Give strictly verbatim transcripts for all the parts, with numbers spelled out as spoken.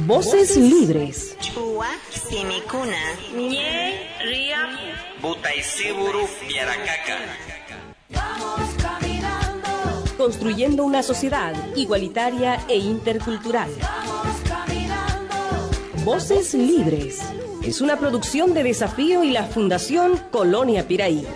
Voces libres. Chua, Simicuna, Nye, Ria, Butaisiburu, Piaracaca. Vamos caminando. Construyendo una sociedad igualitaria e intercultural. Vamos caminando. Voces libres. Es una producción de Desafío y la Fundación Colonia Piraí.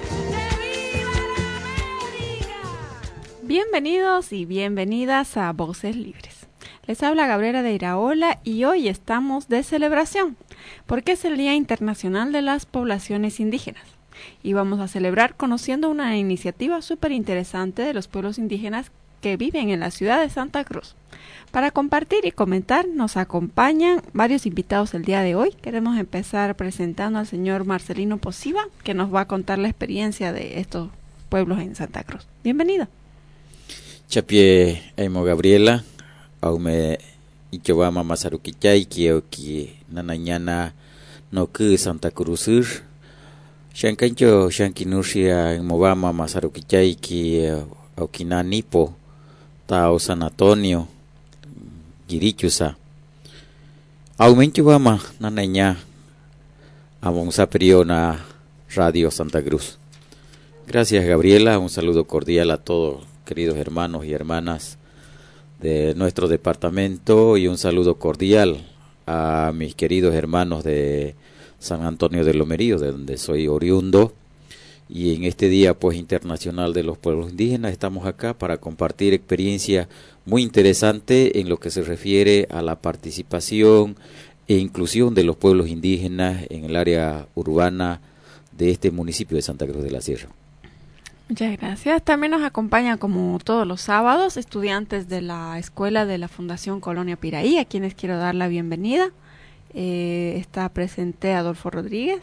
Bienvenidos y bienvenidas a Voces Libres. Les habla Gabriela de Iraola y hoy estamos de celebración, porque es el Día Internacional de las Poblaciones Indígenas. Y vamos a celebrar conociendo una iniciativa súper interesante de los pueblos indígenas que viven en la ciudad de Santa Cruz. Para compartir y comentar nos acompañan varios invitados el día de hoy. Queremos empezar presentando al señor Marcelino Posiva, que nos va a contar la experiencia de estos pueblos en Santa Cruz. Bienvenido. Chapie Aimo Gabriela, aume Ichobama Masarukichai, Kioki Nanañana Noku Santa Cruzur, Shankancho Shankinushia Mobama Masarukichai, Ki Aukinanipo, Tao San Antonio, Girichusa, Aumenchubama Nanaña, Amonsaperiona Radio Santa Cruz. Gracias, Gabriela, un saludo cordial a todos, queridos hermanos y hermanas de nuestro departamento, y un saludo cordial a mis queridos hermanos de San Antonio de Lomerío, de donde soy oriundo. Y en este Día pues Internacional de los Pueblos Indígenas estamos acá para compartir experiencia muy interesante en lo que se refiere a la participación e inclusión de los pueblos indígenas en el área urbana de este municipio de Santa Cruz de la Sierra. Muchas gracias. También nos acompañan, como todos los sábados, estudiantes de la escuela de la Fundación Colonia Piraí, a quienes quiero dar la bienvenida. Eh, está presente Adolfo Rodríguez.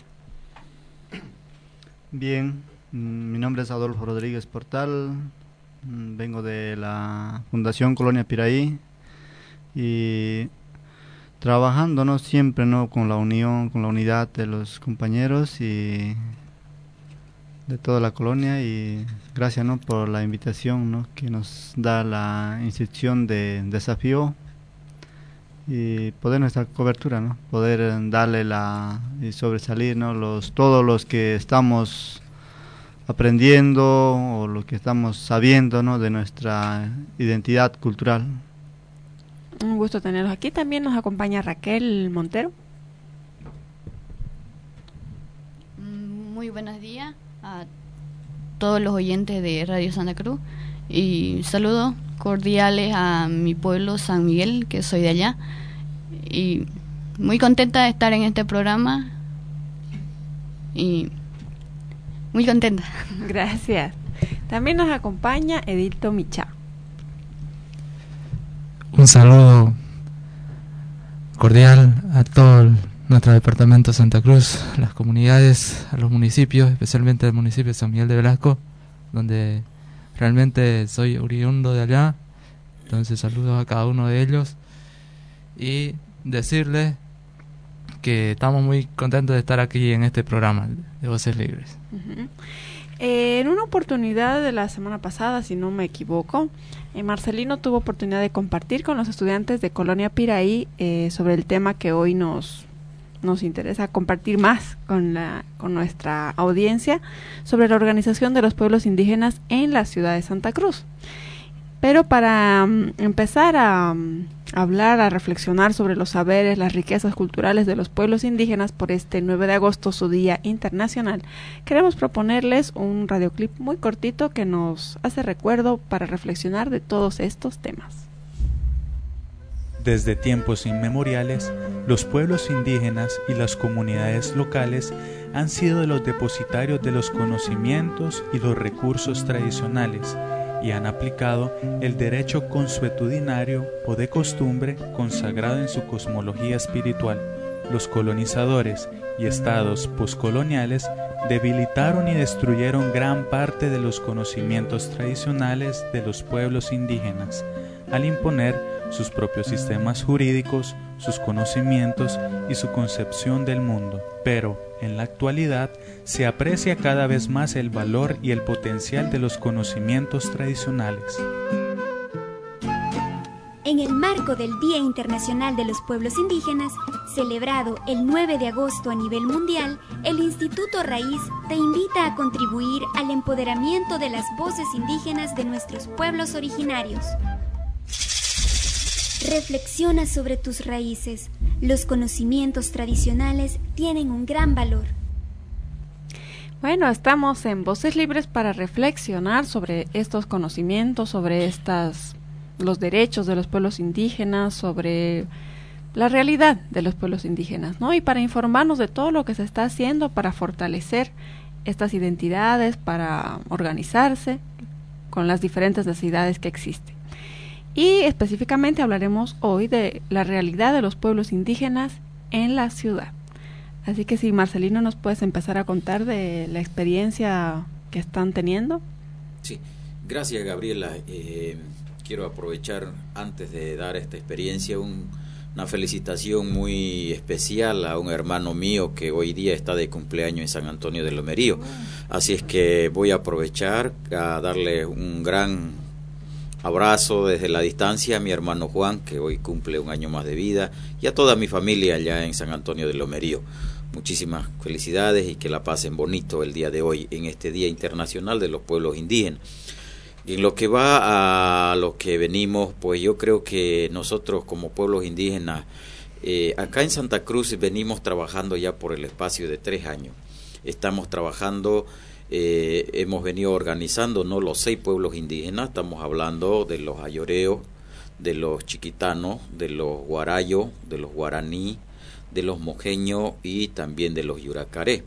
Bien, mi nombre es Adolfo Rodríguez Portal, vengo de la Fundación Colonia Piraí y trabajando, ¿no?, siempre, ¿no?, con la unión, con la unidad de los compañeros y de toda la colonia, y gracias, ¿no?, por la invitación, ¿no?, que nos da la institución de Desafío y poder nuestra cobertura, ¿no?, poder darle la y sobresalir, ¿no?, los todos los que estamos aprendiendo o lo que estamos sabiendo, ¿no?, de nuestra identidad cultural. Un gusto tenerlos aquí. También nos acompaña Raquel Montero. Muy buenos días a todos los oyentes de Radio Santa Cruz y saludos cordiales a mi pueblo San Miguel, que soy de allá, y muy contenta de estar en este programa y muy contenta. Gracias. También nos acompaña Edilto Micha. Un saludo cordial a todo el nuestro departamento de Santa Cruz, las comunidades, a los municipios, especialmente el municipio de San Miguel de Velasco, donde realmente soy oriundo de allá. Entonces saludos a cada uno de ellos y decirles que estamos muy contentos de estar aquí en este programa de Voces Libres. Uh-huh. Eh, en una oportunidad de la semana pasada, si no me equivoco, eh, Marcelino tuvo oportunidad de compartir con los estudiantes de Colonia Piraí eh, sobre el tema que hoy nos nos interesa compartir más con la con nuestra audiencia, sobre la organización de los pueblos indígenas en la ciudad de Santa Cruz. Pero para um, empezar a um, hablar, a reflexionar sobre los saberes, las riquezas culturales de los pueblos indígenas por este nueve de agosto, su Día Internacional, queremos proponerles un radioclip muy cortito que nos hace recuerdo para reflexionar de todos estos temas. Desde tiempos inmemoriales, los pueblos indígenas y las comunidades locales han sido los depositarios de los conocimientos y los recursos tradicionales y han aplicado el derecho consuetudinario o de costumbre consagrado en su cosmología espiritual. Los colonizadores y estados poscoloniales debilitaron y destruyeron gran parte de los conocimientos tradicionales de los pueblos indígenas, al imponer sus propios sistemas jurídicos, sus conocimientos y su concepción del mundo. Pero, en la actualidad, se aprecia cada vez más el valor y el potencial de los conocimientos tradicionales. En el marco del Día Internacional de los Pueblos Indígenas, celebrado el nueve de agosto a nivel mundial, el Instituto Raíz te invita a contribuir al empoderamiento de las voces indígenas de nuestros pueblos originarios. Reflexiona sobre tus raíces. Los conocimientos tradicionales tienen un gran valor. Bueno, estamos en Voces Libres para reflexionar sobre estos conocimientos, sobre estas, los derechos de los pueblos indígenas, sobre la realidad de los pueblos indígenas, ¿no? Y para informarnos de todo lo que se está haciendo para fortalecer estas identidades, para organizarse con las diferentes necesidades que existen. Y específicamente hablaremos hoy de la realidad de los pueblos indígenas en la ciudad. Así que si Marcelino nos puedes empezar a contar de la experiencia que están teniendo. Sí, gracias Gabriela. Eh, quiero aprovechar antes de dar esta experiencia un, una felicitación muy especial a un hermano mío que hoy día está de cumpleaños en San Antonio de Lomerío. Así es que voy a aprovechar a darle un gran abrazo desde la distancia a mi hermano Juan, que hoy cumple un año más de vida, y a toda mi familia allá en San Antonio de Lomerío. Muchísimas felicidades y que la pasen bonito el día de hoy, en este Día Internacional de los Pueblos Indígenas. Y en lo que va a lo que venimos, pues yo creo que nosotros como pueblos indígenas, eh, acá en Santa Cruz venimos trabajando ya por el espacio de tres años. Estamos trabajando, eh, hemos venido organizando, ¿no?, los seis pueblos indígenas. Estamos hablando de los ayoreos, de los chiquitanos, de los guarayos, de los guaraní, de los mojeños y también de los yuracaré.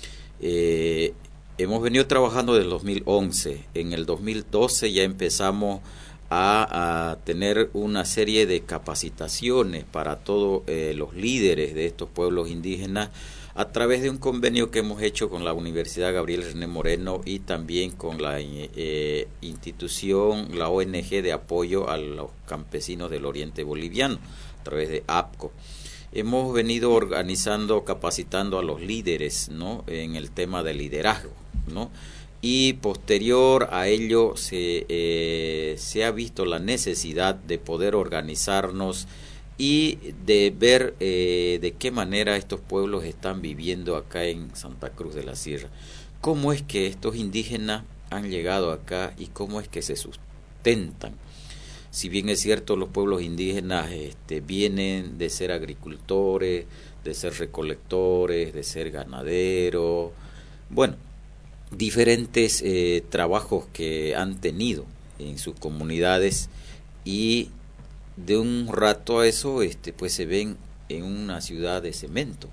Eh, hemos venido trabajando desde el dos mil once. En el dos mil doce ya empezamos a, a tener una serie de capacitaciones para todos eh, los líderes de estos pueblos indígenas a través de un convenio que hemos hecho con la Universidad Gabriel René Moreno y también con la eh, institución, la O N G de apoyo a los campesinos del Oriente Boliviano, a través de A P C O. Hemos venido organizando, capacitando a los líderes, ¿no?, en el tema de liderazgo, ¿no? Y posterior a ello se, eh, se ha visto la necesidad de poder organizarnos y de ver eh, de qué manera estos pueblos están viviendo acá en Santa Cruz de la Sierra. Cómo es que estos indígenas han llegado acá y cómo es que se sustentan. Si bien es cierto, los pueblos indígenas este, vienen de ser agricultores, de ser recolectores, de ser ganaderos, bueno, diferentes eh, trabajos que han tenido en sus comunidades, y de un rato a eso este, pues se ven en una ciudad de cemento,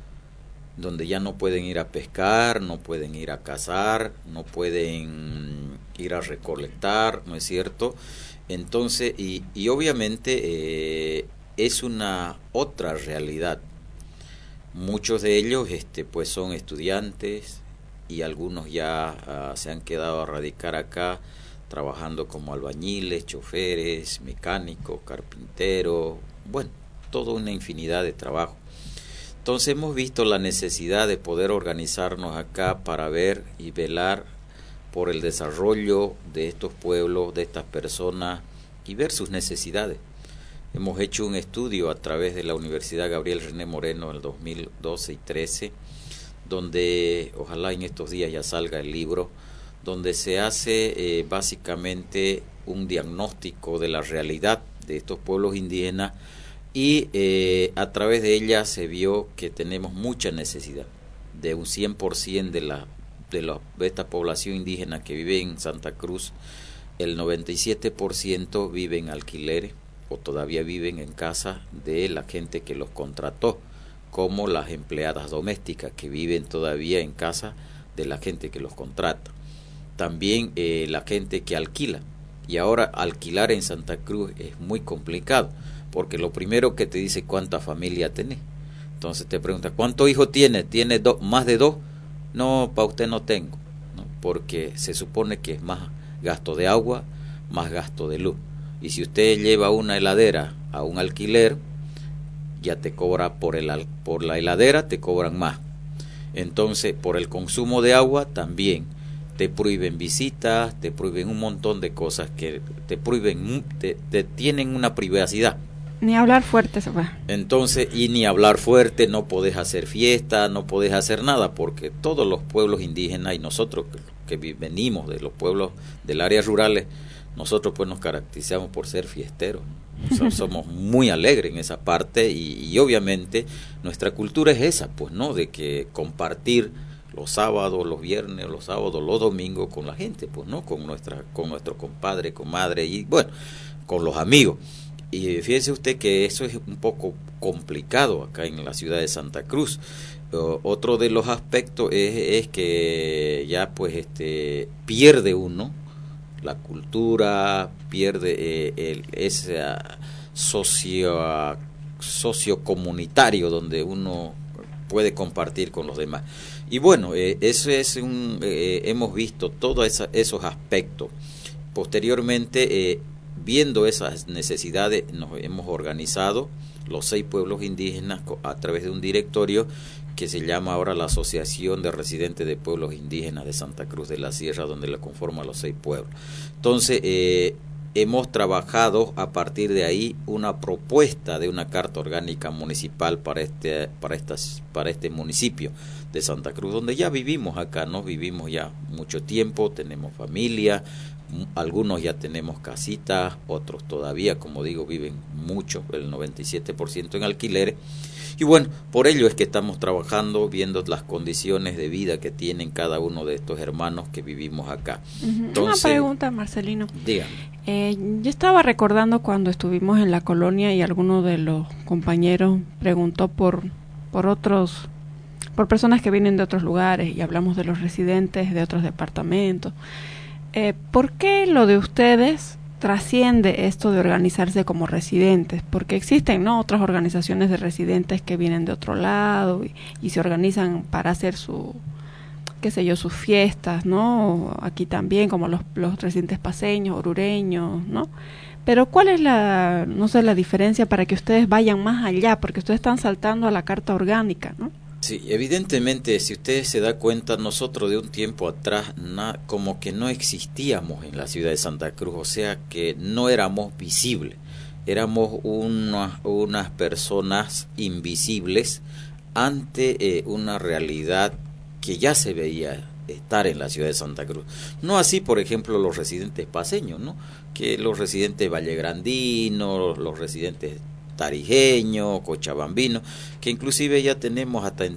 donde ya no pueden ir a pescar, no pueden ir a cazar, no pueden ir a recolectar, ¿no es cierto? Entonces, y, y obviamente eh, es una otra realidad. Muchos de ellos este, pues son estudiantes y algunos ya uh, se han quedado a radicar acá trabajando como albañiles, choferes, mecánicos, carpinteros, bueno, toda una infinidad de trabajo. Entonces hemos visto la necesidad de poder organizarnos acá para ver y velar por el desarrollo de estos pueblos, de estas personas, y ver sus necesidades. Hemos hecho un estudio a través de la Universidad Gabriel René Moreno en el dos mil doce y trece, donde ojalá en estos días ya salga el libro, donde se hace eh, básicamente un diagnóstico de la realidad de estos pueblos indígenas, y eh, a través de ella se vio que tenemos mucha necesidad de un cien por ciento de la De, la, de esta población indígena que vive en Santa Cruz. El noventa y siete por ciento vive en alquileres o todavía viven en casa de la gente que los contrató, como las empleadas domésticas que viven todavía en casa de la gente que los contrata. También eh, la gente que alquila. Y ahora alquilar en Santa Cruz es muy complicado, porque lo primero que te dice cuánta familia tenés. Entonces te pregunta, ¿cuántos hijos tiene? ¿Tiene do- más de dos? No, para usted no tengo, ¿no? Porque se supone que es más gasto de agua, más gasto de luz. Y si usted lleva una heladera a un alquiler, ya te cobra por, el, por la heladera, te cobran más. Entonces, por el consumo de agua también. te prohíben visitas, te prohíben un montón de cosas que te prohíben, te, te tienen una privacidad. Ni hablar fuerte se va. Entonces, y ni hablar fuerte, no podés hacer fiesta, no podés hacer nada, porque todos los pueblos indígenas y nosotros que, que venimos de los pueblos del área rurales, nosotros pues nos caracterizamos por ser fiesteros, ¿no? O sea, somos muy alegres en esa parte y, y obviamente nuestra cultura es esa, pues, ¿no? De que compartir los sábados, los viernes, los sábados, los domingos con la gente, pues, ¿no? Con nuestra, con nuestro compadre, comadre y bueno, con los amigos. Y fíjese usted que eso es un poco complicado acá en la ciudad de Santa Cruz. Uh, otro de los aspectos es, es que ya pues este pierde uno la cultura, pierde eh, el, ese socio sociocomunitario donde uno puede compartir con los demás. Y bueno, eh, eso es un eh, hemos visto todos esa, esos aspectos. Posteriormente, eh, viendo esas necesidades, nos hemos organizado los seis pueblos indígenas a través de un directorio que se llama ahora la Asociación de Residentes de Pueblos Indígenas de Santa Cruz de la Sierra, donde la conforman los seis pueblos. Entonces, eh, hemos trabajado a partir de ahí una propuesta de una carta orgánica municipal para este, para estas, para este municipio de Santa Cruz, donde ya vivimos acá, ¿no? Vivimos ya mucho tiempo, tenemos familia, algunos ya tenemos casitas, otros todavía, como digo, viven mucho, el noventa y siete por ciento en alquileres. Y bueno, por ello es que estamos trabajando, viendo las condiciones de vida que tienen cada uno de estos hermanos que vivimos acá. Uh-huh. Entonces, una pregunta, Marcelino. Dígame. Eh, yo estaba recordando cuando estuvimos en la colonia y alguno de los compañeros preguntó por, por otros, por personas que vienen de otros lugares y hablamos de los residentes de otros departamentos. Eh, ¿Por qué lo de ustedes trasciende esto de organizarse como residentes? Porque existen, ¿no?, otras organizaciones de residentes que vienen de otro lado y, y se organizan para hacer su, qué sé yo, sus fiestas, ¿no? Aquí también, como los, los residentes paseños, orureños, ¿no? Pero ¿cuál es la, no sé, la diferencia para que ustedes vayan más allá? Porque ustedes están saltando a la carta orgánica, ¿no? Sí, evidentemente, si ustedes se dan cuenta, nosotros de un tiempo atrás na, como que no existíamos en la ciudad de Santa Cruz, o sea que no éramos visibles, éramos una, unas personas invisibles ante eh, una realidad que ya se veía estar en la ciudad de Santa Cruz. No así, por ejemplo, los residentes paseños, ¿no? Que los residentes vallegrandinos, los residentes tarijeño, cochabambino, que inclusive ya tenemos hasta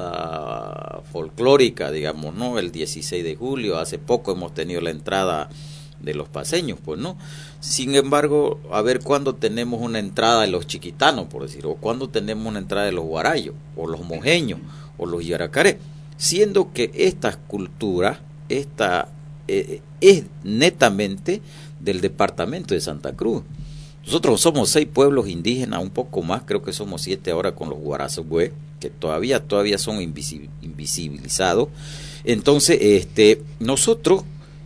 entrada folclórica, digamos, ¿no? El dieciséis de julio, hace poco hemos tenido la entrada de los paseños, pues, ¿no? Sin embargo, a ver cuándo tenemos una entrada de los chiquitanos, por decir, o cuándo tenemos una entrada de los guarayos, o los mojeños, o los yaracaré, siendo que esta cultura, esta eh, es netamente del departamento de Santa Cruz. Nosotros somos seis pueblos indígenas, un poco más, creo que somos siete ahora con los guarazugüe, que todavía todavía son invisi invisibilizados. Entonces, este, nosotros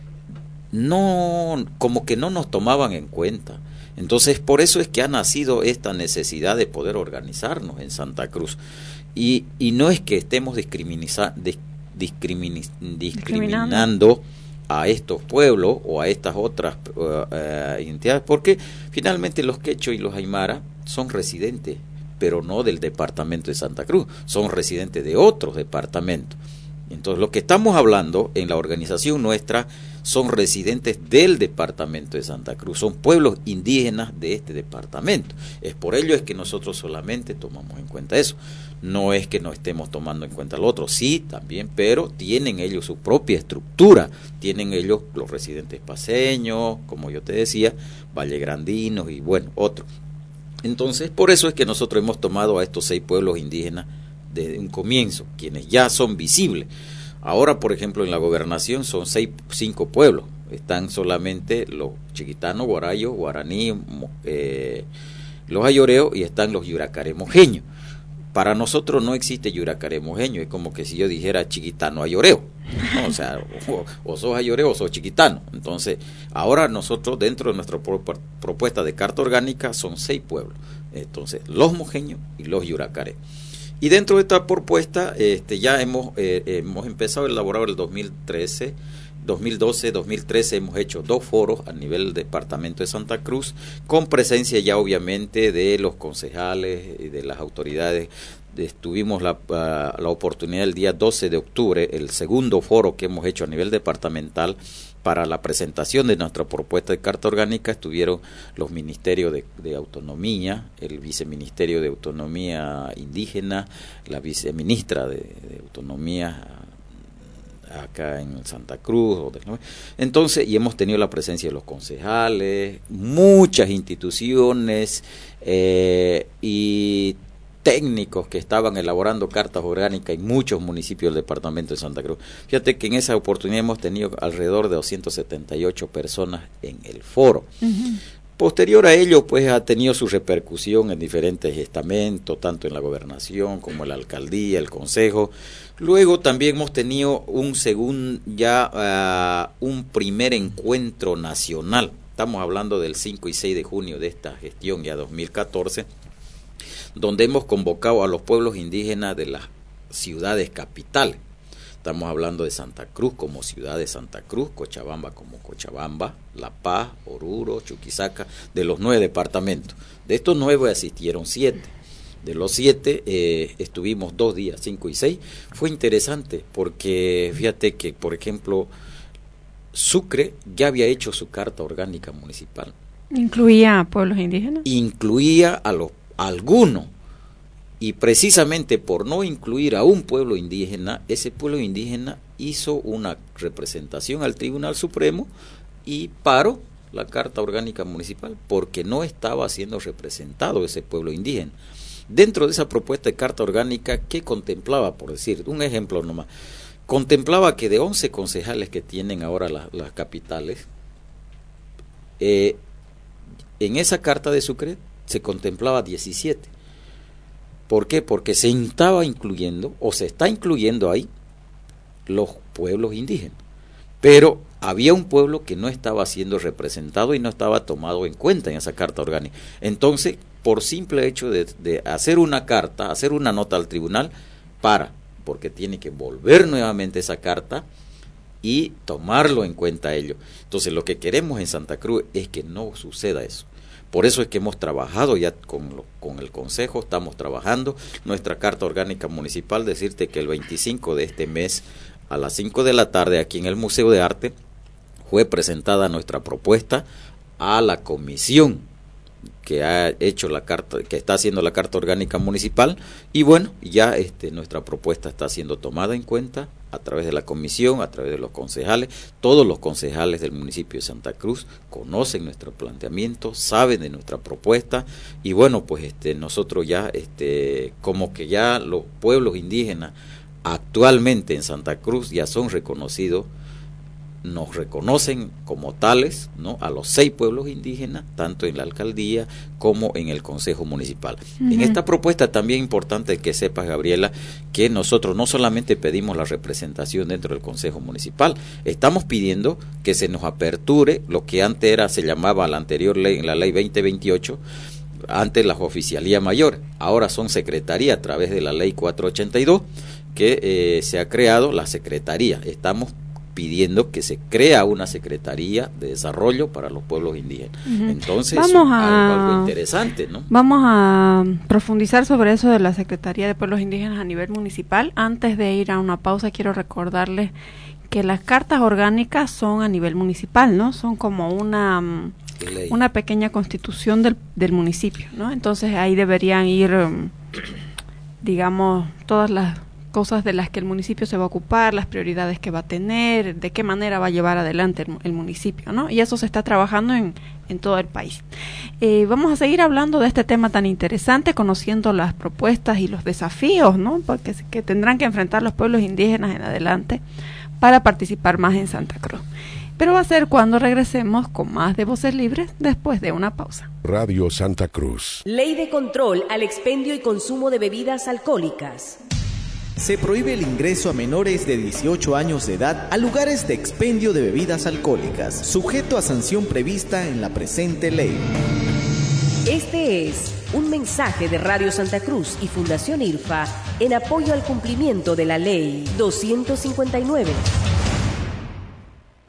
no, como que no nos tomaban en cuenta. Entonces, por eso es que ha nacido esta necesidad de poder organizarnos en Santa Cruz. Y, y no es que estemos discriminiza, dis, discrimin, discriminando a estos pueblos o a estas otras uh, uh, identidades, porque finalmente los quechos y los aymara son residentes, pero no del departamento de Santa Cruz, son residentes de otros departamentos. Entonces, lo que estamos hablando en la organización nuestra son residentes del departamento de Santa Cruz, son pueblos indígenas de este departamento. Es por ello es que nosotros solamente tomamos en cuenta eso. No es que no estemos tomando en cuenta lo otro, sí, también, pero tienen ellos su propia estructura, tienen ellos los residentes paseños, como yo te decía, vallegrandinos y bueno, otros. Entonces, por eso es que nosotros hemos tomado a estos seis pueblos indígenas desde un comienzo, quienes ya son visibles. Ahora, por ejemplo, en la gobernación son seis, cinco pueblos, están solamente los chiquitanos, guarayos, guaraní, eh, los ayoreos y están los yuracaré mojeños. Para nosotros no existe yuracaré mojeño, es como que si yo dijera chiquitano ayoreo, ¿no? O sea, o, o sos ayoreo o sos chiquitano. Entonces, ahora nosotros dentro de nuestra pro, propuesta de carta orgánica son seis pueblos, entonces los mojeños y los yuracaré. Y dentro de esta propuesta este, ya hemos, eh, hemos empezado a elaborar el dos mil trece dos mil doce dos mil trece hemos hecho dos foros a nivel del departamento de Santa Cruz, con presencia ya obviamente de los concejales y de las autoridades. Tuvimos la, uh, la oportunidad el día doce de octubre, el segundo foro que hemos hecho a nivel departamental para la presentación de nuestra propuesta de carta orgánica. Estuvieron los ministerios de, de autonomía, el viceministerio de autonomía indígena, la viceministra de, de autonomía acá en Santa Cruz. Entonces, y hemos tenido la presencia de los concejales, muchas instituciones eh, y técnicos que estaban elaborando cartas orgánicas en muchos municipios del departamento de Santa Cruz. Fíjate que en esa oportunidad hemos tenido alrededor de doscientas setenta y ocho personas en el foro. Uh-huh. Posterior a ello, pues ha tenido su repercusión en diferentes estamentos, tanto en la gobernación como en la alcaldía, el consejo. Luego también hemos tenido un segundo, ya uh, un primer encuentro nacional. Estamos hablando del cinco y seis de junio de esta gestión, ya dos mil catorce, donde hemos convocado a los pueblos indígenas de las ciudades capitales. Estamos hablando de Santa Cruz como ciudad de Santa Cruz, Cochabamba como Cochabamba, La Paz, Oruro, Chuquisaca, de los nueve departamentos. De estos nueve asistieron siete. De los siete eh, estuvimos dos días, cinco y seis. Fue interesante porque fíjate que, por ejemplo, Sucre ya había hecho su carta orgánica municipal. ¿Incluía a pueblos indígenas? Incluía a los algunos, y precisamente por no incluir a un pueblo indígena, ese pueblo indígena hizo una representación al Tribunal Supremo y paró la Carta Orgánica Municipal porque no estaba siendo representado ese pueblo indígena. Dentro de esa propuesta de Carta Orgánica, ¿qué contemplaba? Por decir, un ejemplo nomás, contemplaba que de once concejales que tienen ahora la, las capitales, eh, en esa Carta de Sucre se contemplaba diecisiete. ¿Por qué? Porque se estaba incluyendo, o se está incluyendo ahí, los pueblos indígenas. Pero había un pueblo que no estaba siendo representado y no estaba tomado en cuenta en esa carta orgánica. Entonces, por simple hecho de, de hacer una carta, hacer una nota al tribunal, para, porque tiene que volver nuevamente esa carta y tomarlo en cuenta ello. Entonces, lo que queremos en Santa Cruz es que no suceda eso. Por eso es que hemos trabajado ya con, lo, con el Consejo, estamos trabajando nuestra Carta Orgánica Municipal. Decirte que el veinticinco de este mes, a las cinco de la tarde, aquí en el Museo de Arte, fue presentada nuestra propuesta a la comisión que ha hecho la carta, que está haciendo la Carta Orgánica Municipal, y bueno, ya este, nuestra propuesta está siendo tomada en cuenta a través de la comisión, a través de los concejales. Todos los concejales del municipio de Santa Cruz conocen nuestro planteamiento, saben de nuestra propuesta, y bueno, pues este, nosotros ya, este, como que ya los pueblos indígenas actualmente en Santa Cruz ya son reconocidos, nos reconocen como tales, ¿no?, a los seis pueblos indígenas, tanto en la alcaldía como en el consejo municipal. Uh-huh. En esta propuesta también es importante que sepas, Gabriela, que nosotros no solamente pedimos la representación dentro del consejo municipal, estamos pidiendo que se nos aperture lo que antes era, se llamaba la anterior ley, en la ley veinte veintiocho, antes las oficialías mayores, ahora son secretaría a través de la ley cuatrocientos ochenta y dos, que eh, se ha creado la secretaría. Estamos pidiendo que se crea una secretaría de desarrollo para los pueblos indígenas. Uh-huh. Entonces, vamos a, algo, algo interesante, ¿no? Vamos a profundizar sobre eso de la Secretaría de Pueblos Indígenas a nivel municipal. Antes de ir a una pausa, quiero recordarles que las cartas orgánicas son a nivel municipal, ¿no? Son como una Ley. una pequeña constitución del, del municipio, ¿no? Entonces ahí deberían ir, digamos, todas las cosas de las que el municipio se va a ocupar, las prioridades que va a tener, de qué manera va a llevar adelante el, el municipio, ¿no? Y eso se está trabajando en, en todo el país. Eh, vamos a seguir hablando de este tema tan interesante, conociendo las propuestas y los desafíos, ¿no?, porque que tendrán que enfrentar los pueblos indígenas en adelante para participar más en Santa Cruz. Pero va a ser cuando regresemos con más de Voces Libres después de una pausa. Radio Santa Cruz. Ley de control al expendio y consumo de bebidas alcohólicas. Se prohíbe el ingreso a menores de dieciocho años de edad a lugares de expendio de bebidas alcohólicas, sujeto a sanción prevista en la presente ley. Este es un mensaje de Radio Santa Cruz y Fundación IRFA en apoyo al cumplimiento de la Ley doscientos cincuenta y nueve.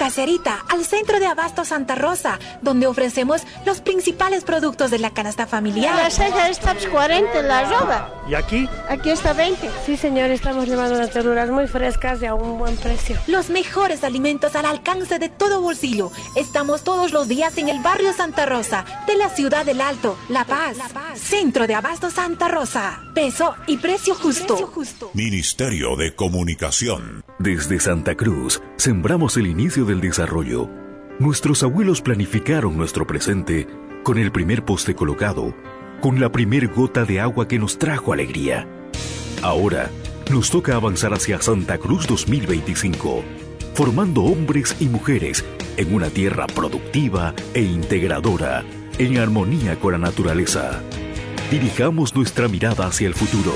Caserita, al centro de Abasto Santa Rosa, donde ofrecemos los principales productos de la canasta familiar. La ceja está cuarenta, la arroba. ¿Y aquí? Aquí está veinte. Sí, señor, estamos llevando unas verduras muy frescas y a un buen precio. Los mejores alimentos al alcance de todo bolsillo. Estamos todos los días en el barrio Santa Rosa, de la ciudad del Alto, La Paz. La Paz. Centro de Abasto Santa Rosa. Peso y precio justo. Precio justo. Ministerio de Comunicación. Desde Santa Cruz, sembramos el inicio del desarrollo. Nuestros abuelos planificaron nuestro presente con el primer poste colocado, con la primer gota de agua que nos trajo alegría. Ahora, nos toca avanzar hacia Santa Cruz dos mil veinticinco, formando hombres y mujeres en una tierra productiva e integradora, en armonía con la naturaleza. Dirijamos nuestra mirada hacia el futuro.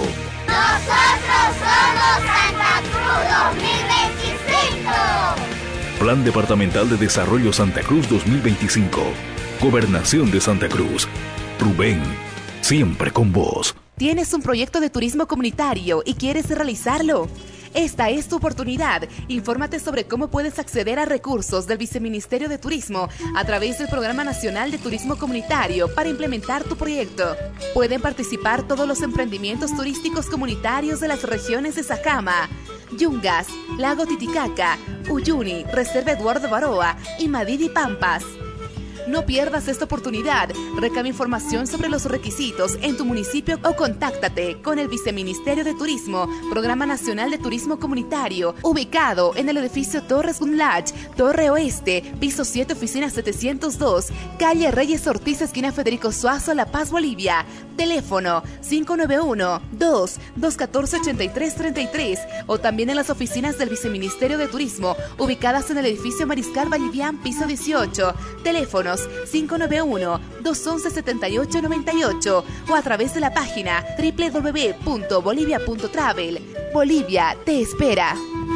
¡Nosotros somos Santa Cruz dos mil veinticinco! Plan Departamental de Desarrollo Santa Cruz dos mil veinticinco. Gobernación de Santa Cruz. Rubén, siempre con vos. ¿Tienes un proyecto de turismo comunitario y quieres realizarlo? Esta es tu oportunidad. Infórmate sobre cómo puedes acceder a recursos del Viceministerio de Turismo a través del Programa Nacional de Turismo Comunitario para implementar tu proyecto. Pueden participar todos los emprendimientos turísticos comunitarios de las regiones de Sajama, Yungas, Lago Titicaca, Uyuni, Reserva Eduardo Baroa y Madrid y Pampas. No pierdas esta oportunidad. Recaba información sobre los requisitos en tu municipio o contáctate con el Viceministerio de Turismo, Programa Nacional de Turismo Comunitario, ubicado en el edificio Torres Gunlach, Torre Oeste, piso siete, oficina setecientos dos, calle Reyes Ortiz, esquina Federico Suazo, La Paz, Bolivia. Teléfono cinco nueve uno, dos, dos uno cuatro, ocho tres tres tres o también en las oficinas del Viceministerio de Turismo, ubicadas en el edificio Mariscal Vallivian, piso dieciocho. Teléfono cinco nueve uno, dos uno uno, siete ocho nueve ocho o a través de la página doble u doble u doble u punto bolivia punto travel. Bolivia te espera.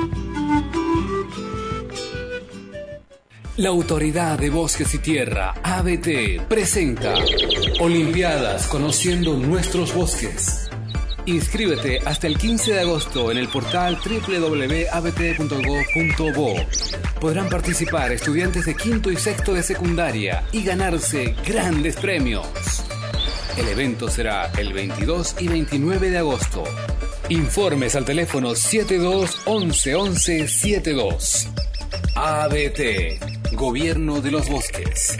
La Autoridad de Bosques y Tierra, A B T, presenta Olimpiadas Conociendo Nuestros Bosques. Inscríbete hasta el quince de agosto en el portal doble u doble u doble u punto a b t punto gob punto bo. Podrán participar estudiantes de quinto y sexto de secundaria y ganarse grandes premios. El evento será el veintidós y veintinueve de agosto. Informes al teléfono setenta y dos, once, once, setenta y dos. A B T, Gobierno de los Bosques.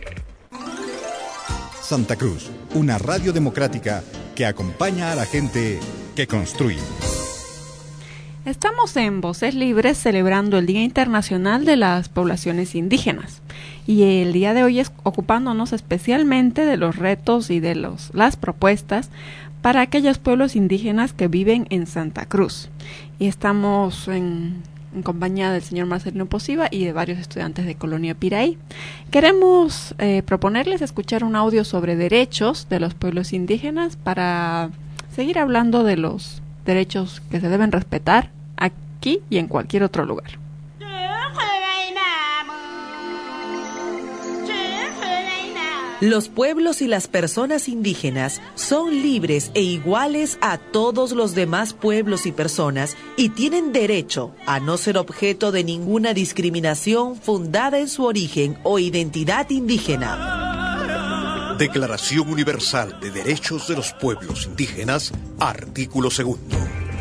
Santa Cruz, una radio democrática que acompaña a la gente que construye. Estamos en Voces Libres celebrando el Día Internacional de las Poblaciones Indígenas y el día de hoy es ocupándonos especialmente de los retos y de los, las propuestas para aquellos pueblos indígenas que viven en Santa Cruz. Y estamos en, en compañía del señor Marcelino Posiva y de varios estudiantes de Colonia Piraí. Queremos eh, proponerles escuchar un audio sobre derechos de los pueblos indígenas para seguir hablando de los derechos que se deben respetar aquí y en cualquier otro lugar. Los pueblos y las personas indígenas son libres e iguales a todos los demás pueblos y personas y tienen derecho a no ser objeto de ninguna discriminación fundada en su origen o identidad indígena. Declaración Universal de Derechos de los Pueblos Indígenas, artículo segundo.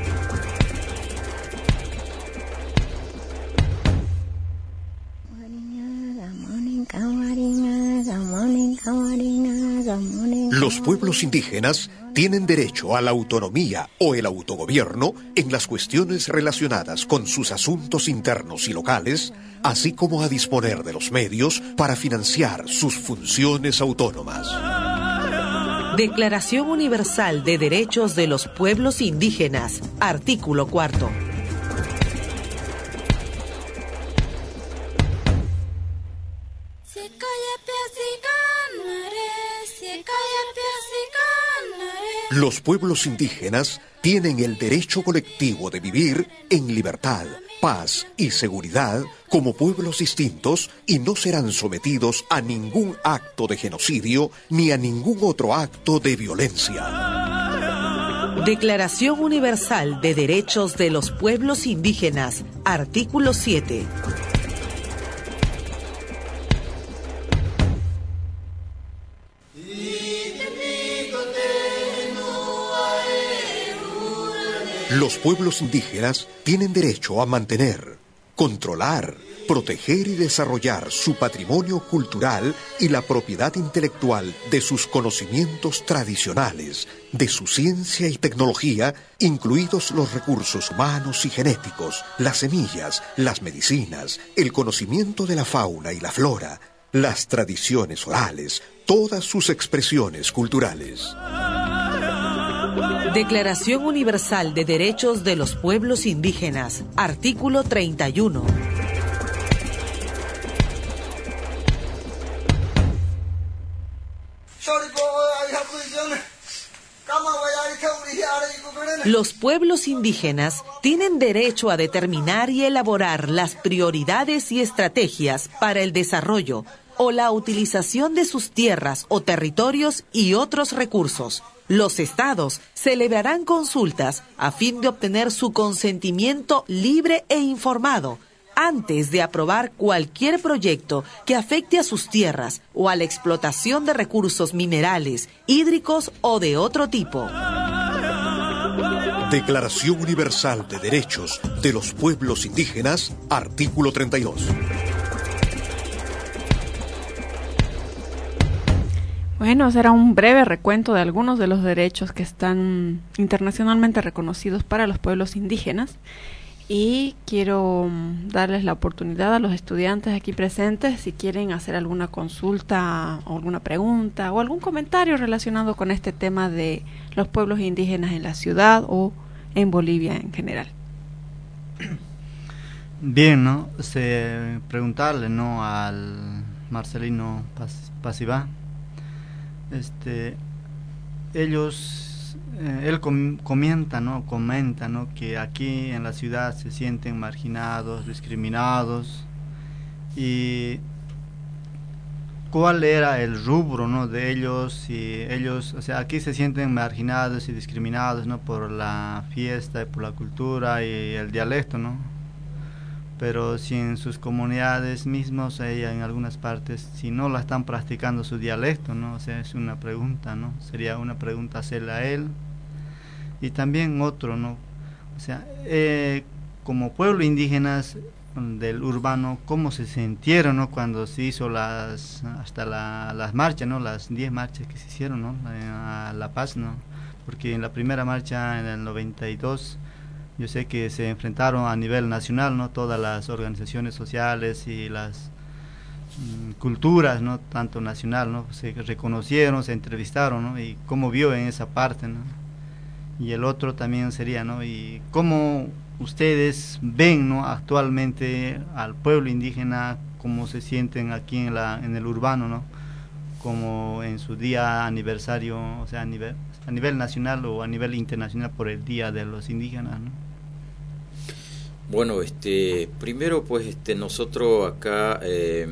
Los pueblos indígenas tienen derecho a la autonomía o el autogobierno en las cuestiones relacionadas con sus asuntos internos y locales, así como a disponer de los medios para financiar sus funciones autónomas. Declaración Universal de Derechos de los Pueblos Indígenas, artículo cuarto. Los pueblos indígenas tienen el derecho colectivo de vivir en libertad, paz y seguridad como pueblos distintos y no serán sometidos a ningún acto de genocidio ni a ningún otro acto de violencia. Declaración Universal de Derechos de los Pueblos Indígenas, artículo siete. Los pueblos indígenas tienen derecho a mantener, controlar, proteger y desarrollar su patrimonio cultural y la propiedad intelectual de sus conocimientos tradicionales, de su ciencia y tecnología, incluidos los recursos humanos y genéticos, las semillas, las medicinas, el conocimiento de la fauna y la flora, las tradiciones orales, todas sus expresiones culturales. Declaración Universal de Derechos de los Pueblos Indígenas, artículo treinta y uno. Los pueblos indígenas tienen derecho a determinar y elaborar las prioridades y estrategias para el desarrollo o la utilización de sus tierras o territorios y otros recursos. Los estados celebrarán consultas a fin de obtener su consentimiento libre e informado antes de aprobar cualquier proyecto que afecte a sus tierras o a la explotación de recursos minerales, hídricos o de otro tipo. Declaración Universal de Derechos de los Pueblos Indígenas, artículo treinta y dos. Bueno, será un breve recuento de algunos de los derechos que están internacionalmente reconocidos para los pueblos indígenas. Y quiero darles la oportunidad a los estudiantes aquí presentes, si quieren hacer alguna consulta o alguna pregunta o algún comentario relacionado con este tema de los pueblos indígenas en la ciudad o en Bolivia en general. Bien, ¿no? Se, preguntarle, ¿no? Al Marcelino Pasiva, este, ellos... Eh, él com comenta, ¿no? Comenta, ¿no? Que aquí en la ciudad se sienten marginados, discriminados. Y cuál era el rubro, ¿no? De ellos, y ellos, o sea, aquí se sienten marginados y discriminados, ¿no? Por la fiesta, por la cultura y el dialecto, ¿no? Pero si en sus comunidades mismos, ella en algunas partes, si no la están practicando su dialecto, ¿no? O sea, es una pregunta, ¿no? Sería una pregunta hacerla a él. Y también otro, ¿no? O sea, eh, como pueblo indígenas del urbano, ¿cómo se sintieron, ¿no? Cuando se hizo las, hasta la, las marchas, ¿no? Las diez marchas que se hicieron, ¿no? A La Paz, ¿no? Porque en la primera marcha, en el noventa y dos, yo sé que se enfrentaron a nivel nacional, ¿no? Todas las organizaciones sociales y las mm, culturas, ¿no? Tanto nacional, ¿no? Se reconocieron, se entrevistaron, ¿no? Y cómo vio en esa parte, ¿no? Y el otro también sería, ¿no? Y cómo ustedes ven, ¿no? Actualmente al pueblo indígena, cómo se sienten aquí en la en el urbano, ¿no? Como en su día aniversario, o sea, a nivel a nivel nacional o a nivel internacional por el Día de los Indígenas, ¿no? Bueno, este, primero pues este nosotros acá, eh,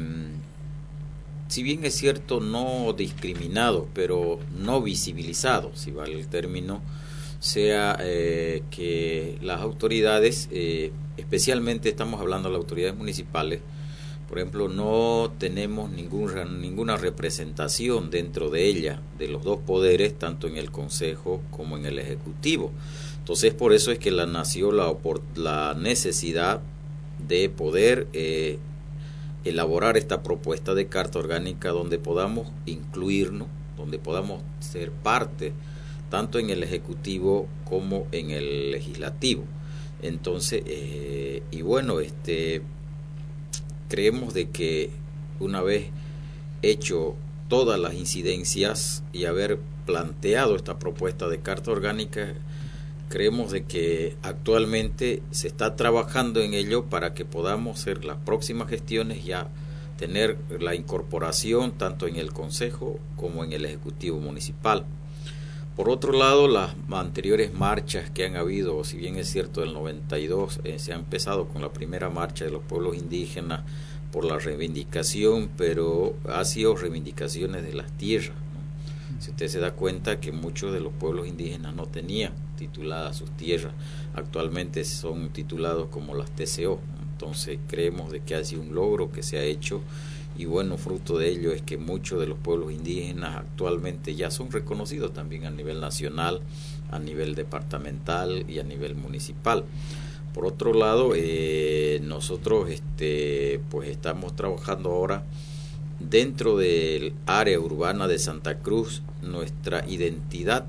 si bien es cierto no discriminados, pero no visibilizados, si vale el término, sea eh, que las autoridades, eh, especialmente estamos hablando de las autoridades municipales, por ejemplo, no tenemos ningún, ninguna representación dentro de ella, de los dos poderes, tanto en el Consejo como en el Ejecutivo. Entonces, por eso es que la nació la, la necesidad de poder eh, elaborar esta propuesta de carta orgánica donde podamos incluirnos, donde podamos ser parte, tanto en el Ejecutivo como en el Legislativo. Entonces, eh, y bueno, este... creemos de que una vez hecho todas las incidencias y haber planteado esta propuesta de carta orgánica, creemos de que actualmente se está trabajando en ello para que podamos hacer las próximas gestiones, ya tener la incorporación tanto en el Consejo como en el Ejecutivo Municipal. Por otro lado, las anteriores marchas que han habido, si bien es cierto, del noventa y dos eh, se ha empezado con la primera marcha de los pueblos indígenas por la reivindicación, pero ha sido reivindicaciones de las tierras, ¿no? Si usted se da cuenta que muchos de los pueblos indígenas no tenían tituladas sus tierras, actualmente son titulados como las T C O, entonces creemos de que ha sido un logro que se ha hecho. Y bueno, fruto de ello es que muchos de los pueblos indígenas actualmente ya son reconocidos también a nivel nacional, a nivel departamental y a nivel municipal. Por otro lado, eh, nosotros este, pues estamos trabajando ahora dentro del área urbana de Santa Cruz, nuestra identidad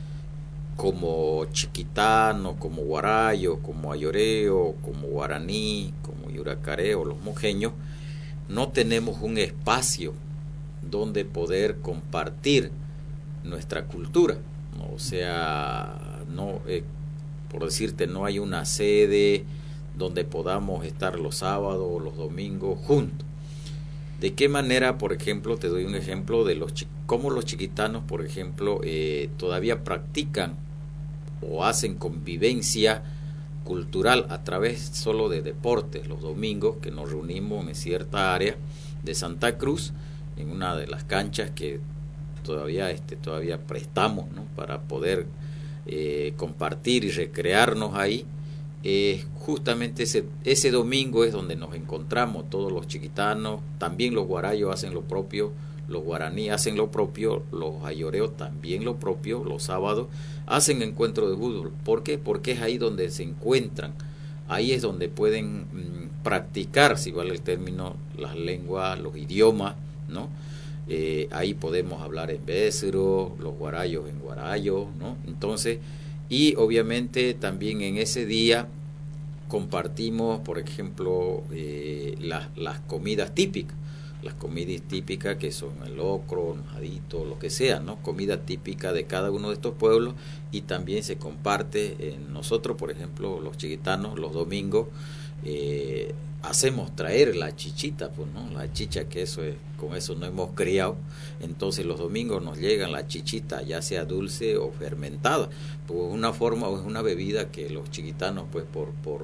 como chiquitano, como guarayo, como ayoreo, como guaraní, como yuracareo, los mojeños, no tenemos un espacio donde poder compartir nuestra cultura, ¿no? O sea, no, eh, por decirte, no hay una sede donde podamos estar los sábados o los domingos juntos. ¿De qué manera, por ejemplo, te doy un ejemplo de los cómo los chiquitanos, por ejemplo, eh, todavía practican o hacen convivencia cultural a través solo de deportes los domingos, que nos reunimos en cierta área de Santa Cruz, en una de las canchas que todavía este todavía prestamos, ¿no?, para poder eh, compartir y recrearnos ahí. Eh, justamente ese, ese domingo es donde nos encontramos todos los chiquitanos, también los guarayos hacen lo propio, los guaraní hacen lo propio, los ayoreos también lo propio, los sábados hacen encuentros de fútbol. ¿Por qué? Porque es ahí donde se encuentran, ahí es donde pueden mmm, practicar, si vale el término, las lenguas, los idiomas, ¿no? Eh, ahí podemos hablar en bécero, los guarayos en guarayo, ¿no? Entonces, y obviamente también en ese día compartimos, por ejemplo, eh, las, las comidas típicas, las comidas típicas que son el locro, el majadito, lo que sea, ¿no? Comida típica de cada uno de estos pueblos, y también se comparte. Eh, nosotros, por ejemplo, los chiquitanos, los domingos, eh, hacemos traer la chichita, pues, ¿no? La chicha, que eso es, con eso no hemos criado. Entonces los domingos nos llegan la chichita, ya sea dulce o fermentada, pues una forma o es una bebida que los chiquitanos, pues por por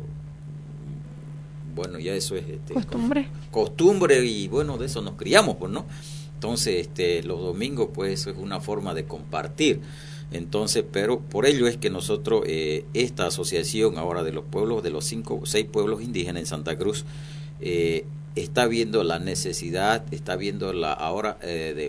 bueno, ya eso es este, costumbre costumbre y bueno, de eso nos criamos, pues, ¿no? Entonces este los domingos, pues eso es una forma de compartir. Entonces, pero por ello es que nosotros, eh, esta asociación ahora de los pueblos, de los cinco o seis pueblos indígenas en Santa Cruz, eh, está viendo la necesidad, está viendo la ahora eh, de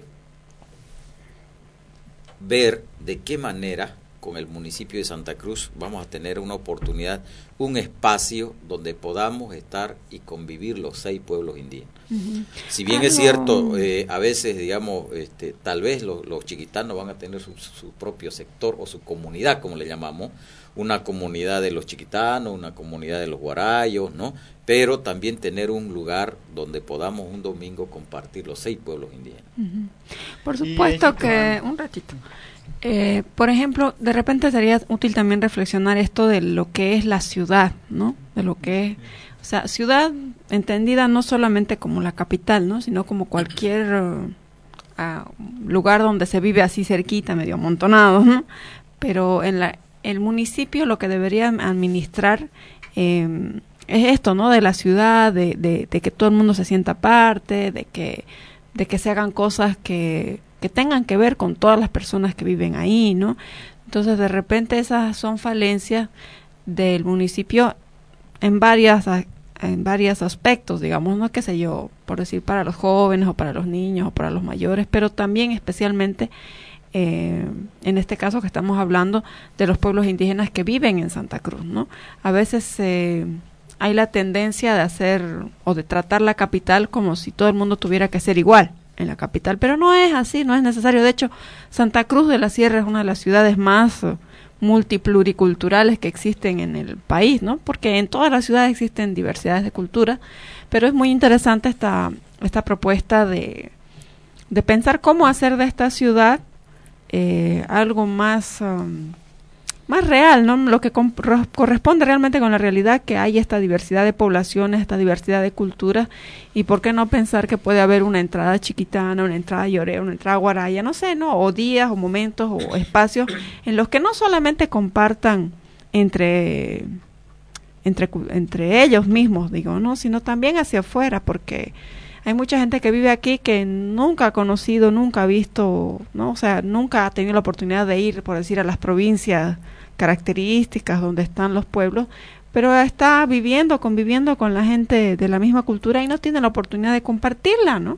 ver de qué manera con el municipio de Santa Cruz vamos a tener una oportunidad, un espacio donde podamos estar y convivir los seis pueblos indígenas. Uh-huh. Si bien ah, es cierto, eh, a veces, digamos, este, tal vez los, los chiquitanos van a tener su, su propio sector o su comunidad, como le llamamos, una comunidad de los chiquitanos, una comunidad de los guarayos, ¿no? Pero también tener un lugar donde podamos un domingo compartir los seis pueblos indígenas. Uh-huh. Por supuesto que, un ratito. Eh, por ejemplo, de repente sería útil también reflexionar esto de lo que es la ciudad, ¿no? De lo que es, o sea, ciudad entendida no solamente como la capital, ¿no? Sino como cualquier uh, uh, lugar donde se vive así cerquita, medio amontonado, ¿no? Pero en la, el municipio lo que debería administrar eh, es esto, ¿no? De la ciudad, de, de, de que todo el mundo se sienta parte, de que, de que se hagan cosas que que tengan que ver con todas las personas que viven ahí, ¿no? Entonces, de repente esas son falencias del municipio en varias en varios aspectos, digamos, no qué sé yo, por decir, para los jóvenes o para los niños o para los mayores, pero también especialmente eh, en este caso que estamos hablando de los pueblos indígenas que viven en Santa Cruz, ¿no? A veces eh, hay la tendencia de hacer o de tratar la capital como si todo el mundo tuviera que ser igual en la capital, pero no es así, no es necesario. De hecho, Santa Cruz de la Sierra es una de las ciudades más uh, multipluriculturales que existen en el país, ¿no? Porque en todas las ciudades existen diversidades de cultura, pero es muy interesante esta esta propuesta de de pensar cómo hacer de esta ciudad eh, algo más um, más real, ¿no? Lo que corresponde realmente con la realidad, que hay esta diversidad de poblaciones, esta diversidad de culturas, y por qué no pensar que puede haber una entrada chiquitana, una entrada llorera, una entrada guaraya, no sé, ¿no? O días, o momentos, o espacios en los que no solamente compartan entre, entre, entre ellos mismos, digo, ¿no? Sino también hacia afuera, porque hay mucha gente que vive aquí que nunca ha conocido, nunca ha visto, ¿no? O sea, nunca ha tenido la oportunidad de ir, por decir, a las provincias características donde están los pueblos, pero está viviendo, conviviendo con la gente de la misma cultura y no tiene la oportunidad de compartirla, ¿no?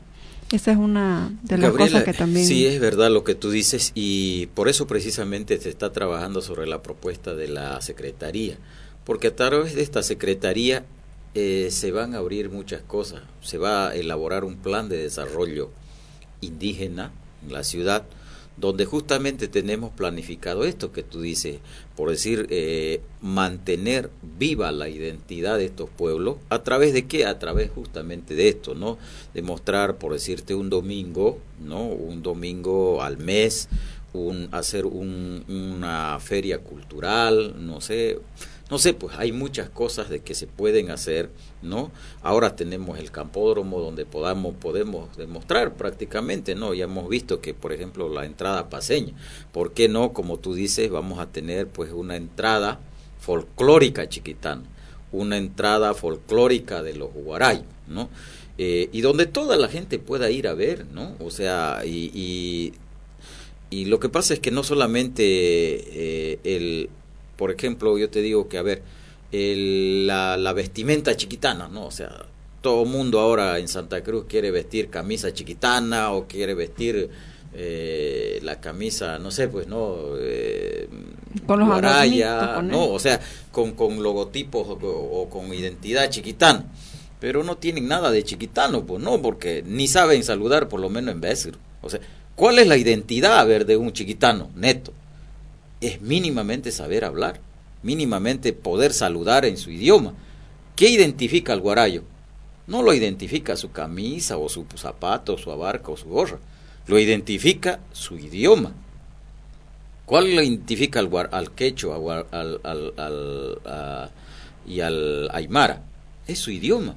Esa es una de las Gabriela, cosas que también... Sí, es verdad lo que tú dices, y por eso precisamente se está trabajando sobre la propuesta de la Secretaría, porque a través de esta Secretaría eh, se van a abrir muchas cosas, se va a elaborar un plan de desarrollo indígena en la ciudad, donde justamente tenemos planificado esto que tú dices, por decir, eh, mantener viva la identidad de estos pueblos, ¿a través de qué? A través justamente de esto, ¿no? Demostrar, por decirte, un domingo, ¿no? Un domingo al mes, un, hacer un, una feria cultural, no sé, no sé, pues hay muchas cosas de que se pueden hacer, ¿no? Ahora tenemos el campódromo donde podamos, podemos demostrar prácticamente, ¿no? Ya hemos visto que, por ejemplo, la entrada paseña, ¿por qué no? Como tú dices, vamos a tener pues una entrada folclórica chiquitana, una entrada folclórica de los guarayos, ¿no? Eh, y donde toda la gente pueda ir a ver, ¿no? O sea, y, y, y lo que pasa es que no solamente eh, el... Por ejemplo, yo te digo que, a ver, el, la, la vestimenta chiquitana, ¿no? O sea, todo mundo ahora en Santa Cruz quiere vestir camisa chiquitana o quiere vestir eh, la camisa, no sé, pues, ¿no? Eh, con los guaraya, ¿no? O sea, con, con logotipos o, o con identidad chiquitana. Pero no tienen nada de chiquitano, pues, ¿no? Porque ni saben saludar, por lo menos en Bécero. O sea, ¿cuál es la identidad, a ver, de un chiquitano neto? Es mínimamente saber hablar, mínimamente poder saludar en su idioma. ¿Qué identifica al guarayo? No lo identifica su camisa o su zapato, su abarca o su gorra, lo identifica su idioma. ¿Cuál lo identifica al, al quechua al, al, al, al, a, y al aymara? Es su idioma.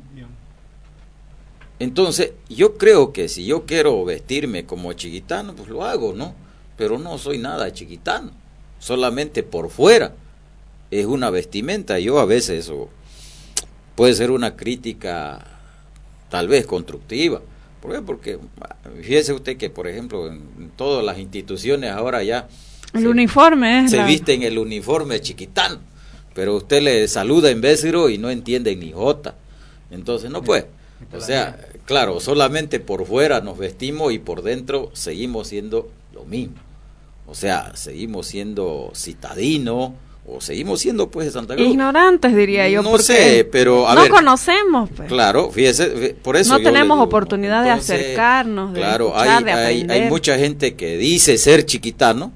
Entonces, yo creo que si yo quiero vestirme como chiquitano, pues lo hago, ¿no? Pero no soy nada chiquitano. Solamente por fuera es una vestimenta. Yo a veces eso puede ser una crítica tal vez constructiva. ¿Por qué? Porque fíjese usted que, por ejemplo, en todas las instituciones ahora ya el se, uniforme es se la... visten el uniforme chiquitano, pero usted le saluda en Bécero y no entiende ni jota. Entonces no puede. O sea, claro, solamente por fuera nos vestimos y por dentro seguimos siendo lo mismo. O sea, seguimos siendo citadinos o seguimos siendo pues de Santa Cruz. Ignorantes, diría yo. No sé, pero a no ver. No conocemos, pues. Claro, fíjese, por eso no yo tenemos digo, oportunidad entonces, de acercarnos, de claro, escuchar, hay, de aprender. Hay, hay mucha gente que dice ser chiquitano,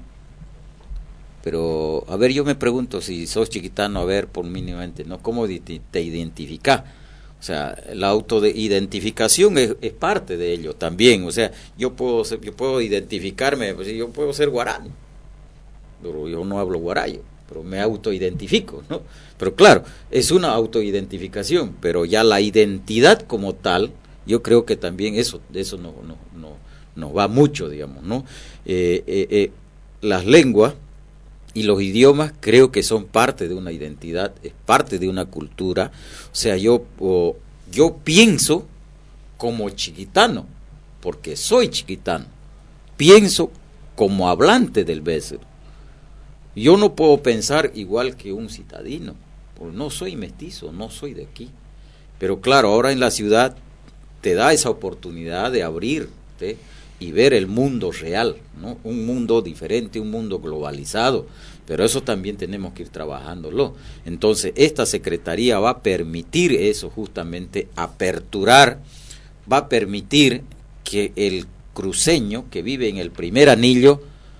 pero a ver, yo me pregunto si sos chiquitano, a ver, por mínimamente, ¿no? ¿Cómo te identificás? O sea, la autoidentificación es, es parte de ello también. O sea, yo puedo ser, yo puedo identificarme, pues, yo puedo ser guarano, pero yo no hablo guarayo, pero me autoidentifico, ¿no? Pero claro, es una autoidentificación, pero ya la identidad como tal, yo creo que también eso, eso no, no, no, nos va mucho, digamos, ¿no? Eh, eh, eh, las lenguas y los idiomas creo que son parte de una identidad, es parte de una cultura. O sea, yo, oh, yo pienso como chiquitano, porque soy chiquitano. Pienso como hablante del Bécero. Yo no puedo pensar igual que un citadino, porque no soy mestizo, no soy de aquí. Pero claro, ahora en la ciudad te da esa oportunidad de abrirte y ver el mundo real, ¿no? Un mundo diferente, un mundo globalizado, pero eso también tenemos que ir trabajándolo. Entonces, esta secretaría va a permitir eso, justamente, aperturar, va a permitir que el cruceño que vive en el primer anillo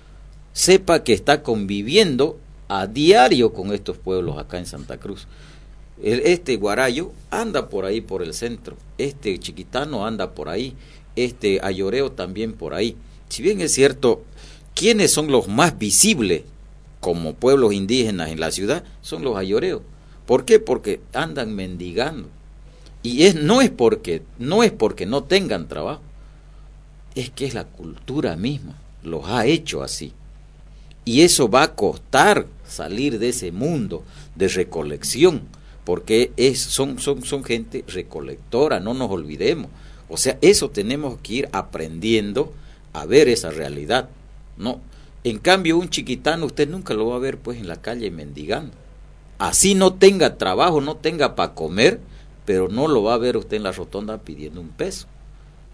sepa que está conviviendo a diario con estos pueblos acá en Santa Cruz. El, este guarayo anda por ahí por el centro, este chiquitano anda por ahí, este ayoreo también por ahí. Si bien es cierto, ¿quiénes son los más visibles como pueblos indígenas en la ciudad? Son los ayoreos. ¿Por qué? Porque andan mendigando. Y es, no es porque, no es porque no tengan trabajo, es que es la cultura misma, los ha hecho así. Y eso va a costar salir de ese mundo de recolección, porque es, son, son, son gente recolectora, no nos olvidemos. O sea, eso tenemos que ir aprendiendo a ver esa realidad, ¿no? En cambio, un chiquitano usted nunca lo va a ver pues en la calle mendigando. Así no tenga trabajo, no tenga para comer, pero no lo va a ver usted en la rotonda pidiendo un peso.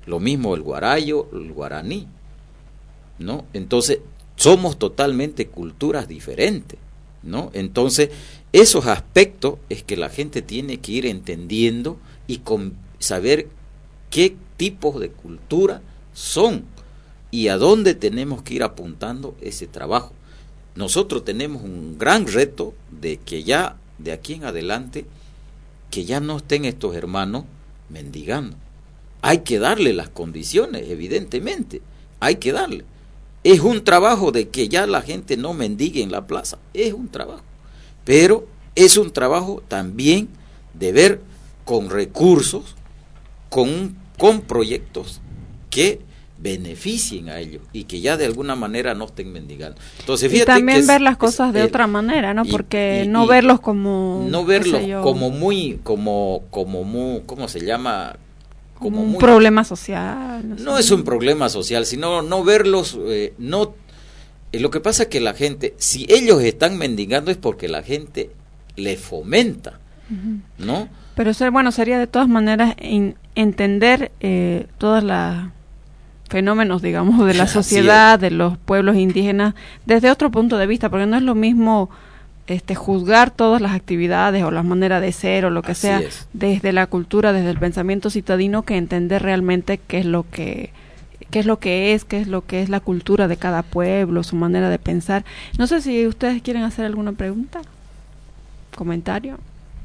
lo mismo el guarayo, el guaraní, ¿no? Entonces, somos totalmente culturas diferentes, ¿no? Entonces, esos aspectos es que la gente tiene que ir entendiendo y con saber qué tipos de cultura son y a dónde tenemos que ir apuntando ese trabajo. Nosotros tenemos un gran reto de que ya de aquí en adelante que ya no estén estos hermanos mendigando. Hay que darle las condiciones, evidentemente, hay que darle. Es un trabajo de que ya la gente no mendigue en la plaza, es un trabajo, pero es un trabajo también de ver con recursos, con, con proyectos que beneficien a ellos y que ya de alguna manera no estén mendigando. Entonces, fíjate y también que es, ver las cosas es, de eh, otra manera, ¿no? Y, Porque y, no y, verlos como no verlos yo, como muy como como muy ¿cómo se llama? Como un muy, problema social. No, no es un problema social, sino no verlos eh, no eh, lo que pasa es que la gente, si ellos están mendigando es porque la gente le fomenta, uh-huh. ¿no? Pero ser, bueno, sería de todas maneras in, entender eh, todas las fenómenos, digamos, de la sociedad, de los pueblos indígenas, desde otro punto de vista, porque no es lo mismo este juzgar todas las actividades o las maneras de ser o lo que Así sea es. desde la cultura, desde el pensamiento citadino, que entender realmente qué es lo que qué es lo que es, qué es lo que es la cultura de cada pueblo, su manera de pensar. No sé si ustedes quieren hacer alguna pregunta, comentario.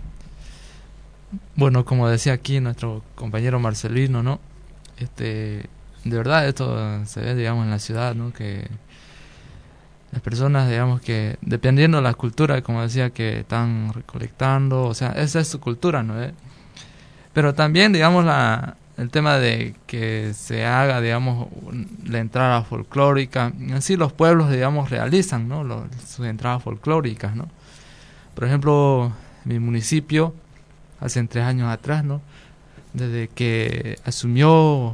Bueno, como decía aquí nuestro compañero Marcelino, ¿no? Este de verdad esto se ve, digamos, en la ciudad, ¿no? Que las personas, digamos, que dependiendo de la cultura, como decía, que están recolectando, o sea, esa es su cultura, ¿no? ¿Eh? Pero también, digamos, la el tema de que se haga, digamos, la entrada folclórica, en sí los pueblos, digamos, realizan, ¿no? Los, sus entradas folclóricas, ¿no? Por ejemplo, mi municipio, hace tres años atrás, ¿no? Desde que asumió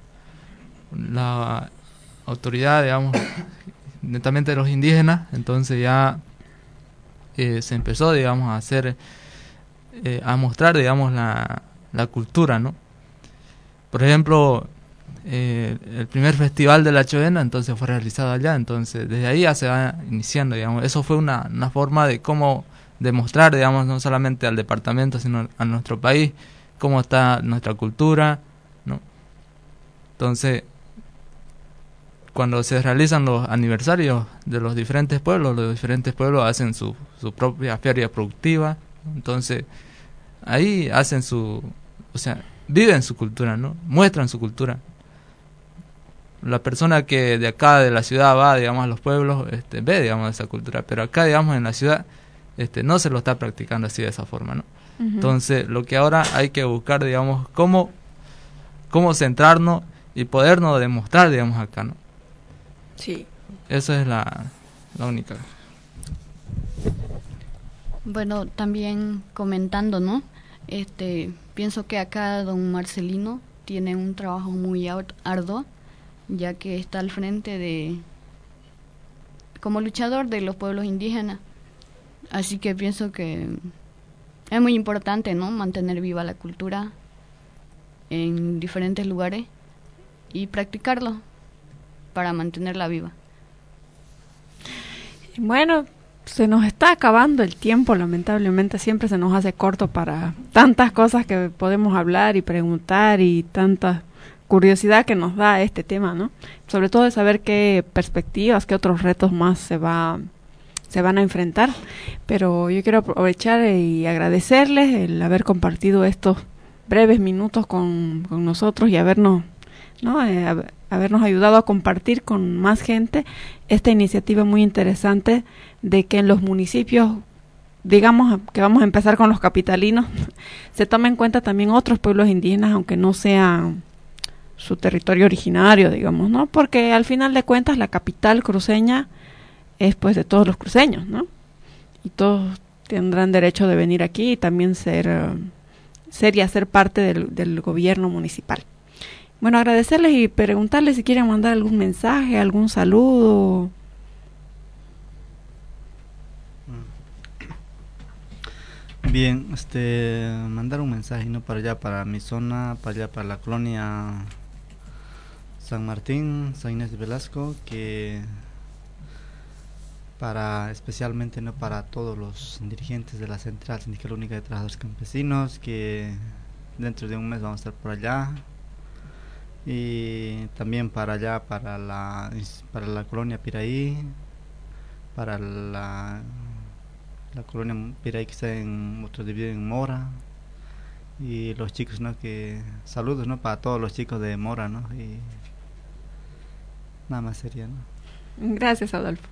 la autoridad, digamos, netamente de los indígenas, entonces ya eh, se empezó, digamos, a hacer, eh, a mostrar, digamos, la, la cultura, ¿no? Por ejemplo, eh, el primer festival de la Chovena, entonces fue realizado allá, entonces desde ahí ya se va iniciando, digamos, eso fue una, una forma de cómo demostrar, digamos, no solamente al departamento, sino a nuestro país, cómo está nuestra cultura, ¿no? Entonces, cuando se realizan los aniversarios de los diferentes pueblos, los diferentes pueblos hacen su, su propia feria productiva, ¿no? Entonces ahí hacen su, o sea, viven su cultura, ¿no? Muestran su cultura. La persona que de acá de la ciudad va, digamos, a los pueblos, este, ve, digamos, esa cultura, pero acá, digamos, en la ciudad, este, no se lo está practicando así de esa forma, ¿no? Uh-huh. Entonces, lo que ahora hay que buscar, digamos, cómo, cómo centrarnos y podernos demostrar, digamos, acá, ¿no? Sí. Esa es la, la única. Bueno, también comentando, ¿no? Este, pienso que acá don Marcelino tiene un trabajo muy arduo, ya que está al frente de, como luchador de los pueblos indígenas. Así que pienso que es muy importante, ¿no? Mantener viva la cultura en diferentes lugares y practicarlo para mantenerla viva. Bueno, se nos está acabando el tiempo, lamentablemente siempre se nos hace corto para tantas cosas que podemos hablar y preguntar y tanta curiosidad que nos da este tema, ¿no? Sobre todo de saber qué perspectivas, qué otros retos más se va se van a enfrentar, pero yo quiero aprovechar y agradecerles el haber compartido estos breves minutos con, con nosotros y habernos, ¿no? Eh, habernos ayudado a compartir con más gente esta iniciativa muy interesante de que en los municipios, digamos que vamos a empezar con los capitalinos, se tome en cuenta también otros pueblos indígenas, aunque no sea su territorio originario, digamos, ¿no? Porque al final de cuentas la capital cruceña es pues de todos los cruceños, ¿no? Y todos tendrán derecho de venir aquí y también ser, uh, ser y hacer parte del, del gobierno municipal. Bueno, agradecerles y preguntarles si quieren mandar algún mensaje, algún saludo. Bien, este, mandar un mensaje, ¿no? Para allá, para mi zona, para allá, para la colonia San Martín, San Inés de Velasco, que para especialmente no para todos los dirigentes de la Central Sindical Única de Trabajadores Campesinos, que dentro de un mes vamos a estar por allá, y también para allá, para la para la colonia Piraí, para la la colonia Piraí que está en otro dividido en Mora, y los chicos, ¿no? Que saludos, ¿no? Para todos los chicos de Mora, ¿no? Y nada más sería, ¿no? Gracias, Adolfo.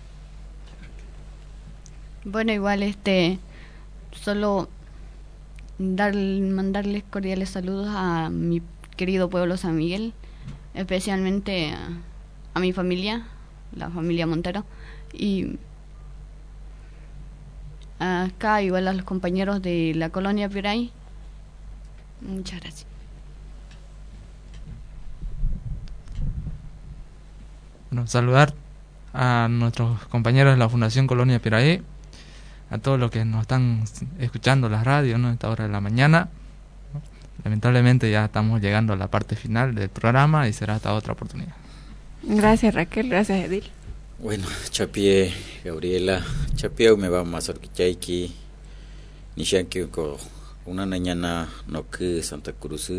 Bueno, igual este solo dar, mandarles cordiales saludos a mi querido pueblo San Miguel, especialmente a, a mi familia, la familia Montero, y acá igual a los compañeros de la colonia Piraí. Muchas gracias. Bueno, saludar a nuestros compañeros de la Fundación Colonia Piraí, a todos los que nos están escuchando las radios, ¿no? A esta hora de la mañana. Lamentablemente ya estamos llegando a la parte final del programa y será hasta otra oportunidad. Gracias, Raquel. Gracias, Edil. Bueno, Chapie, Gabriela, Chapie me va más orquichaiki, nishanki ko una mañana no que Santa Cruz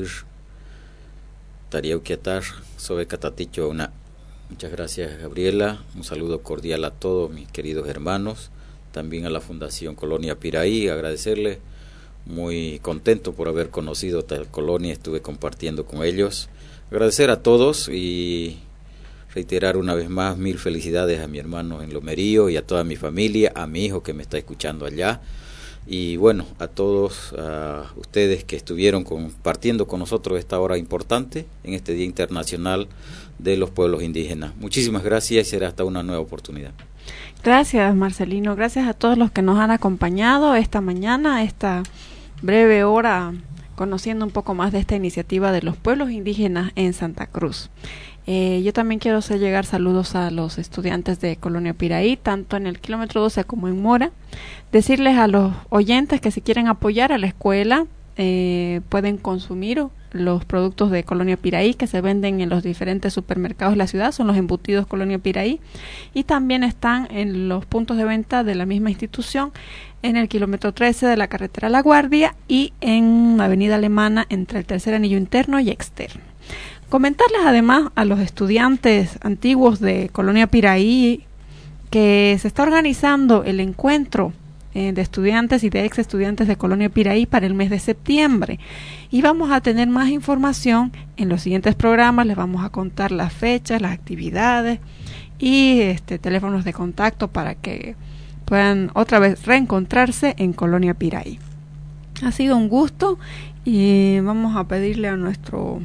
Tariau Kiatar, sobre Cataticho una. Muchas gracias, Gabriela. Un saludo cordial a todos mis queridos hermanos, también a la Fundación Colonia Piraí, agradecerle, muy contento por haber conocido tal colonia, estuve compartiendo con ellos. Agradecer a todos y reiterar una vez más mil felicidades a mi hermano en Lomerío y a toda mi familia, a mi hijo que me está escuchando allá, y bueno, a todos a ustedes que estuvieron compartiendo con nosotros esta hora importante en este Día Internacional de los Pueblos Indígenas. Muchísimas gracias y será hasta una nueva oportunidad. Gracias, Marcelino. Gracias a todos los que nos han acompañado esta mañana, esta breve hora, conociendo un poco más de esta iniciativa de los pueblos indígenas en Santa Cruz. Eh, yo también quiero hacer llegar saludos a los estudiantes de Colonia Piraí, tanto en el kilómetro doce como en Mora. Decirles a los oyentes que si quieren apoyar a la escuela, eh, pueden consumir los productos de Colonia Piraí que se venden en los diferentes supermercados de la ciudad, son los embutidos Colonia Piraí, y también están en los puntos de venta de la misma institución, en el kilómetro trece de la carretera La Guardia y en la avenida Alemana entre el tercer anillo interno y externo. Comentarles además a los estudiantes antiguos de Colonia Piraí que se está organizando el encuentro eh, de estudiantes y de ex estudiantes de Colonia Piraí para el mes de septiembre, y vamos a tener más información en los siguientes programas. Les vamos a contar las fechas, las actividades y este teléfonos de contacto para que puedan otra vez reencontrarse en Colonia Piraí. Ha sido un gusto y vamos a pedirle a nuestro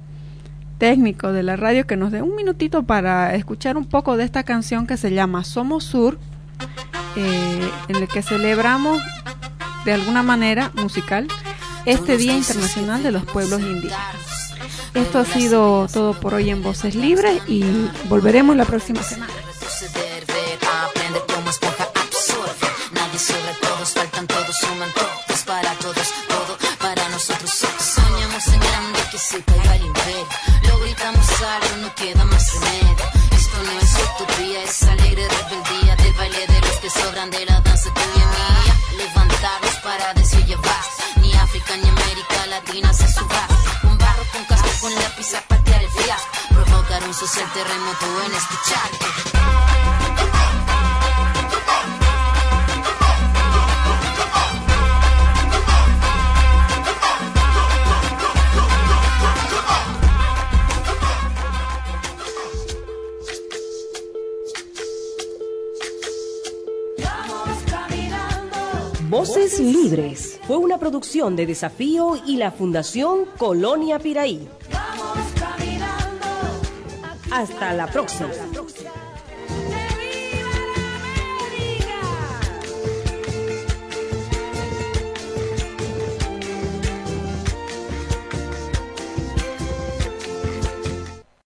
técnico de la radio que nos dé un minutito para escuchar un poco de esta canción que se llama Somos Sur, eh, en el que celebramos de alguna manera musical este Día Internacional de los Pueblos Indígenas. Esto ha sido todo por hoy en Voces Libres y volveremos la próxima semana. Sobre todos, faltan todos, suman todos, para todos, todo para nosotros. Soñamos en grande que se caiga el imperio, lo gritamos alto, no queda más remedio. Esto no es utopía, es alegre rebeldía del baile de los que sobran, de la danza tuya y mía. Levantarnos para decir ya basta, ni África ni América Latina se suba. Con barro, con casco, con lápiz a patear el fiasco, provocar un social terremoto en este charco. Voces Libres fue una producción de Desafío y la Fundación Colonia Piraí. Hasta la próxima.